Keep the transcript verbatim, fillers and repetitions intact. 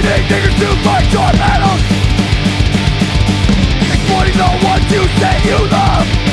Exploiting niggers to fight your battles. Exploiting the ones you say you love.